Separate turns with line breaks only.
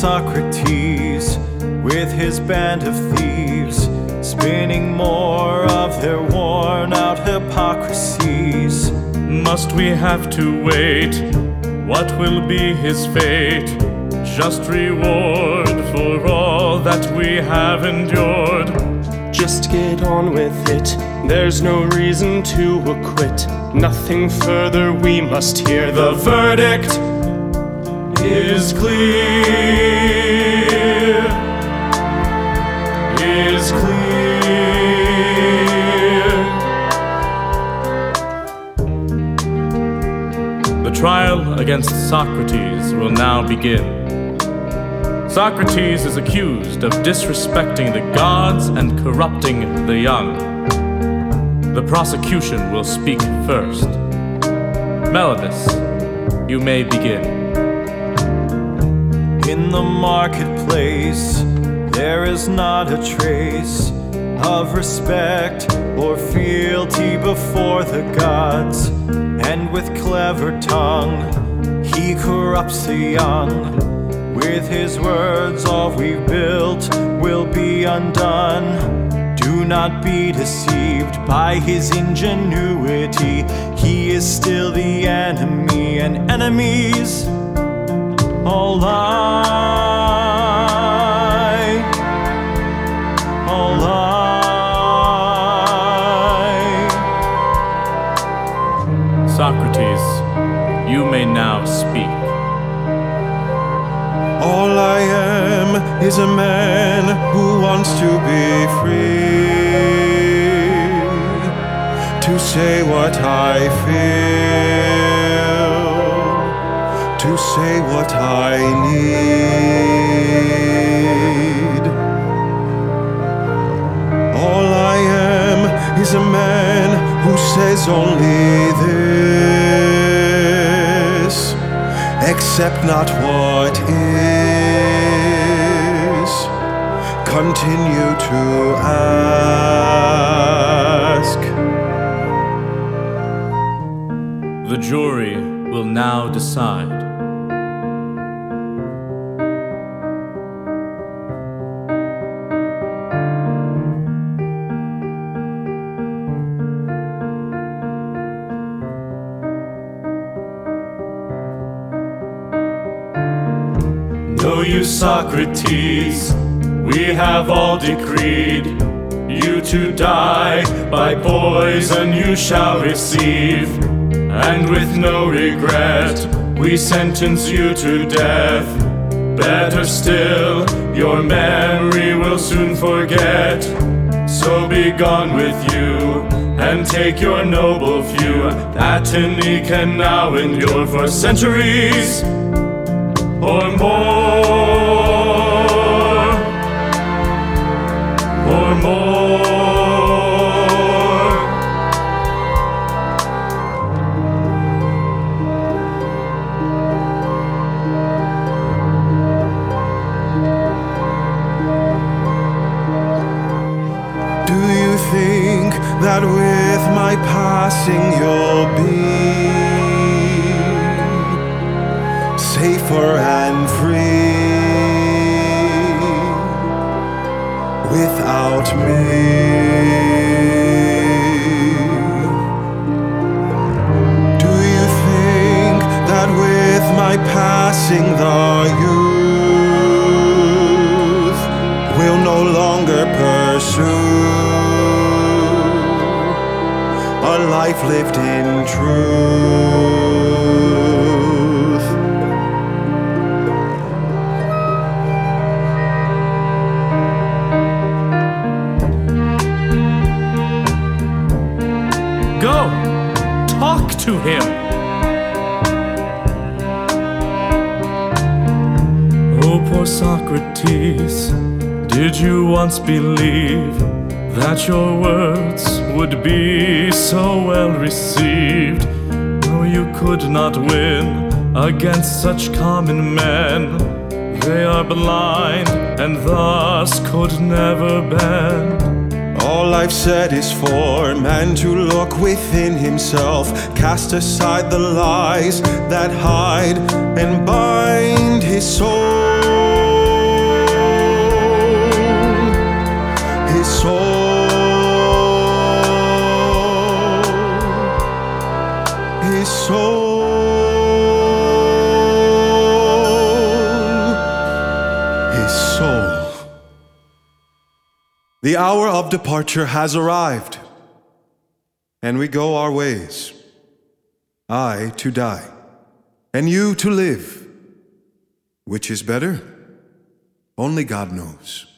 Socrates with his band of thieves, spinning more of their worn-out hypocrisies.
Must we have to wait? What will be his fate? Just reward for all that we have endured.
Just get on with it, there's no reason to acquit. Nothing further we must hear. The verdict is clear, is clear.
The trial against Socrates will now begin. Socrates is accused of disrespecting the gods and corrupting the young. The prosecution will speak first. Melibus, you may begin.
In the marketplace, there is not a trace of respect or fealty before the gods, and with clever tongue, he corrupts the young. With his words, all we've built will be undone. Do not be deceived by his ingenuity. He is still the enemy, and enemies all lie, all lie.
Socrates, you may now speak.
All I am is a man who wants to be free, to say what I feel, to say what I need. All I am is a man who says only this: accept not what is, continue to ask.
The jury will now decide.
Know you, Socrates, we have all decreed you to die. By poison you shall receive, and with no regret we sentence you to death. Better still, your memory will soon forget. So be gone with you, and take your noble view. Atene can now endure for centuries or more, or more.
Do you think that with my passing you'll be safer and free without me? Do you think that with my passing the youth will no longer pursue a life lived in truth?
Go! Talk to him! Oh, poor Socrates, did you once believe that your words would be so well received? No, you could not win against such common men. They are blind and thus could never bend.
All I've said is for man to look within himself, cast aside the lies that hide and bind his soul. The hour of departure has arrived, and we go our ways. I to die, and you to live. Which is better? Only God knows.